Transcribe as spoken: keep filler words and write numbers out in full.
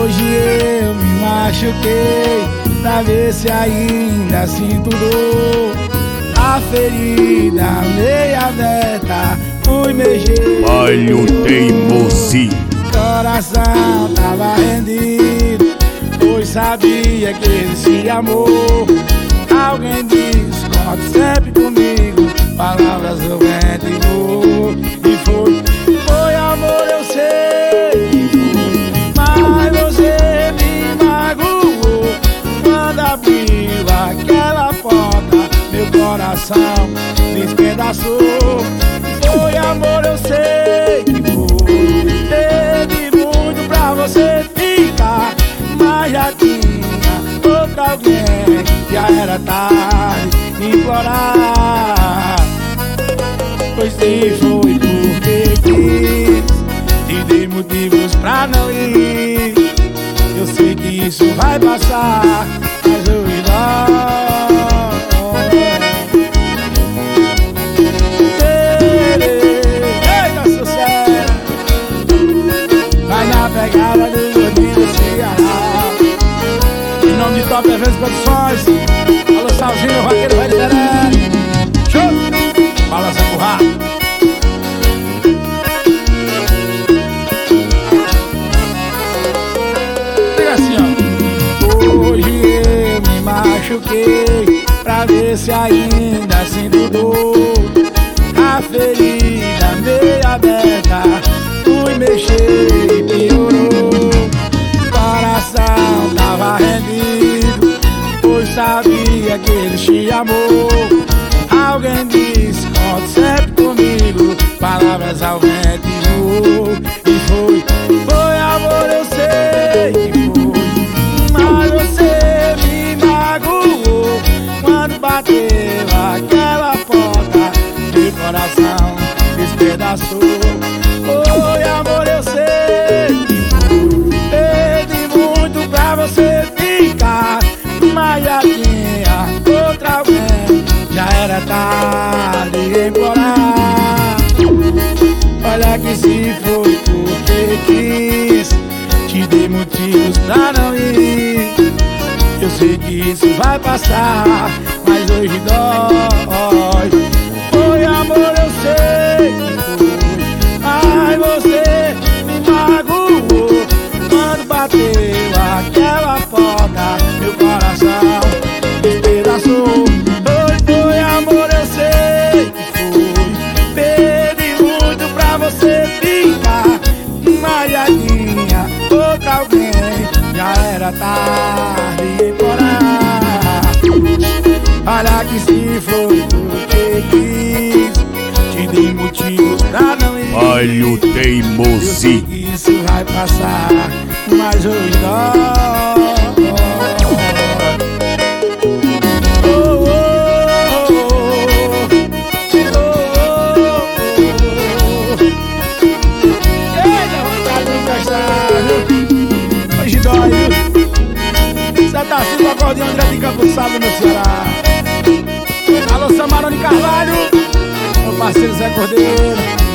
Hoje eu me machuquei pra ver se ainda sinto dor. A ferida meia aberta, fui mexer. Olha o teimosi. Coração tava rendido, pois sabia que ele se amou. Alguém disse, conte sempre comigo, palavras eu vento e vou. E foi, foi amor, eu sei que foi, mas você me magoou. Quando abriu aquela porta, meu coração despedaçou. Foi amor, eu sei que foi, teve muito pra você ficar, mas já tinha outra alguém, já era tarde de implorar. Pois se foi porque quis, te dei motivos pra não ir. Eu sei que isso vai passar, mas eu irá. Eita, sucesso! Vai na pegada do gordinho do Ceará. Em nome de Top Eventos Produções, alô Salzinho, vaqueiro vai liderar. Show! Balança currar. Diga assim, ó. Hoje eu me machuquei pra ver se ainda sinto dor. A ferida meio aberta, fui mexer e piorou. Coração tava rendido, pois sabia que ele te amou. Alguém disse, conte sempre comigo, palavras ao vento e voou. E foi, foi amor, eu sei que foi, mas você me magoou. Quando bateu aquela porta, meu coração despedaçou. Foi amor, eu sei que foi, teve muito pra você ficar, mas já tinha outra alguém, já era tarde de implorar. Olha que se foi porque quis, te dei motivos pra não ir. Eu sei que isso vai passar, mas hoje dói. Foi amor, eu sei que foi, mas você me magoou. Quando bateu aquela porta, meu coração despedaçou. Foi, foi amor, eu sei que foi, teve muito pra você ficar, mas já tinha outra alguém, já era tarde de implorar. Olha que se foi porque quis, te dei motivos pra não ir. Olha o teimosi. Eu sei que isso vai passar, mas hoje dói. Oh, oh, oh, oh, oh. Eita, vontade de encostar, viu? Hoje dói, viu? Cê tá assim com o acordeão direto em Campo Sado, no Ceará. Alô, Samarone Carvalho, meu parceiro Zé Cordeiro.